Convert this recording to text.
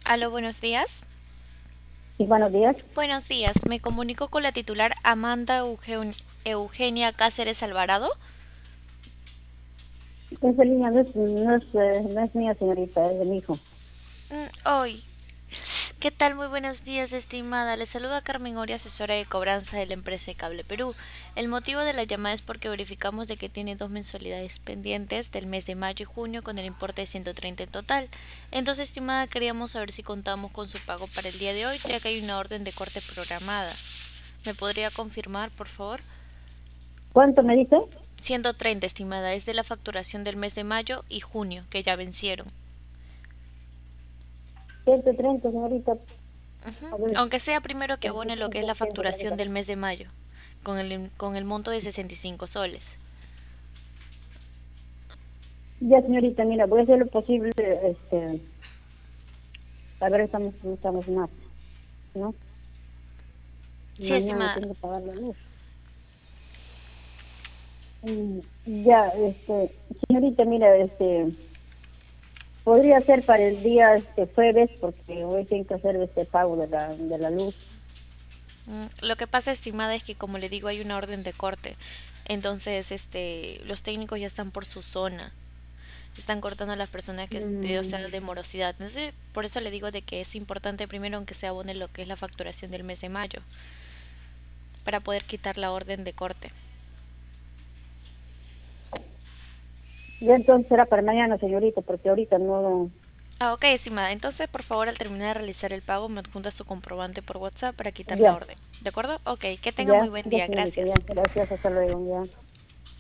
Aló, buenos días. Sí, buenos días. Buenos días, me comunico con la titular Amanda Eugenia Cáceres Alvarado. Esa línea no es mía, señorita, es de mi hijo. Hoy, ¿qué tal? Muy buenos días, estimada. Le saluda Carmen Oria, asesora de cobranza de la empresa de Cable Perú. El motivo de la llamada es porque verificamos de que tiene dos mensualidades pendientes del mes de mayo y junio con el importe de 130 en total. Entonces, estimada, queríamos saber si contamos con su pago para el día de hoy, ya que hay una orden de corte programada. ¿Me podría confirmar, por favor? ¿Cuánto me dice? 130, estimada, es de la facturación del mes de mayo y junio, que ya vencieron. 130, señorita. A ver, Aunque sea primero que abone lo que es 130, la 130. facturación del mes de mayo, con el monto de 65 soles. Ya, señorita, mira, voy a hacer lo posible, a ver, estamos más, ¿no? Sí, Mañana estimada. tengo que pagar la luz. Ya, señorita, mira, podría ser para el día, jueves, porque hoy tengo que hacer este pago de la luz. Lo que pasa, estimada, es que como le digo, hay una orden de corte. Entonces, los técnicos ya están por su zona. Están cortando a las personas que, o sea, Mm, de morosidad. Entonces, por eso le digo de que es importante primero aunque se abone lo que es la facturación del mes de mayo, para poder quitar la orden de corte. ya entonces será para mañana, señorita, porque ahorita no. Ah, ok, estimada. Entonces, por favor, al terminar de realizar el pago, me adjunta su comprobante por WhatsApp para quitar la Ya, orden. ¿De acuerdo? Ok, que tenga muy ya, buen ya, día. señorita, ya. Gracias. Gracias, hasta luego, ya.